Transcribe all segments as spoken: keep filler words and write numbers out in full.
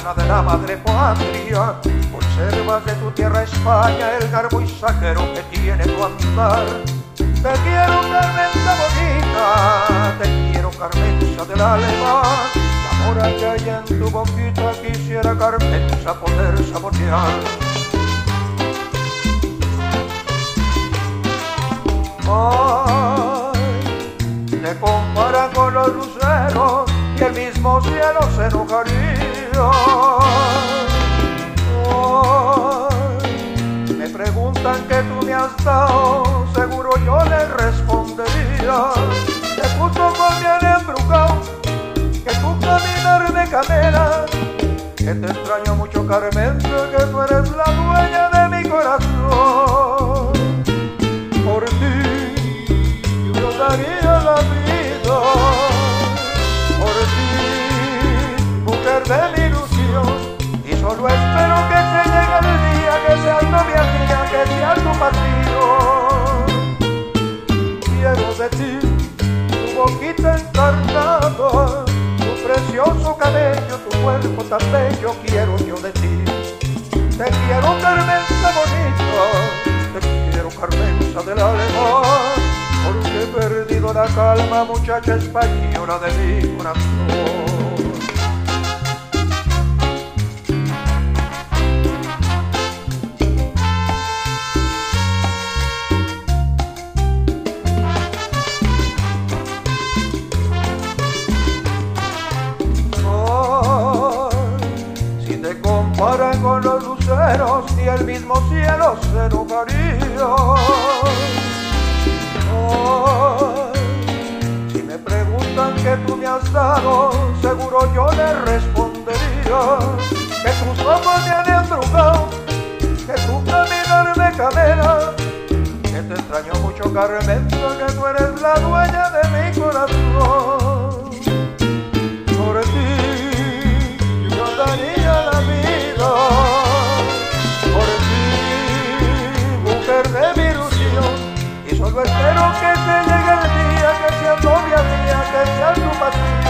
patrona de la madre patria, conservas de tu tierra España el garbo y saquero que tiene tu andar. Te quiero, Carmenza bonita, te quiero, Carmenza del alma. La mora que hay en tu boquita quisiera, Carmenza, poder saborear. Ay, te comparan con los luceros y el mismo cielo se enojaría. Ay, me preguntan que tú me has dado, seguro yo les respondería que tus ojos me han embrujado, que tu caminar me camela, que te extraño mucho, Carmenza, que tú eres la dueña de mi corazón. Por ti yo daría la vida, por ti, mujer de mi ilusión, y solo espero que te llegue el día que seas novia mía, que sea tu pasión. Quiero de ti tu boquita encarnada, tu precioso cabello, tu cuerpo tan bello, quiero yo de ti. Te quiero, Carmenza bonita, te quiero, Carmenza del alma, porque he perdido la calma, muchacha española de mi corazón. Comparan con los luceros y el mismo cielo se enojaría. Ay, si me preguntan qué tú me has dado, seguro yo les respondería que tus ojos me han embrujado, que tu caminar me camela, que te extraño mucho, Carmenza, que tú eres la dueña de mi corazón. Por ti yo daría la vida, por ti, mujer de mi ilusión, y solo espero que te llegue el día que seas novia mía, que sea tu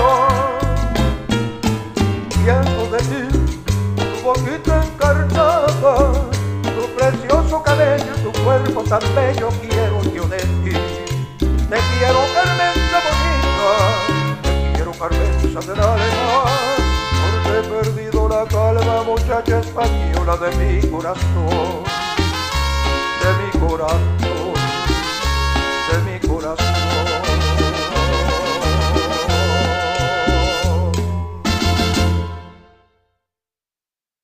pasión. Quiero de ti tu boquita encarnada, tu precioso cabello, tu cuerpo tan bello, quiero yo de ti. Te quiero, Carmenza bonita, te quiero, Carmenza del alma, porque he perdido la calma, muchacha española de mi corazón, de mi corazón.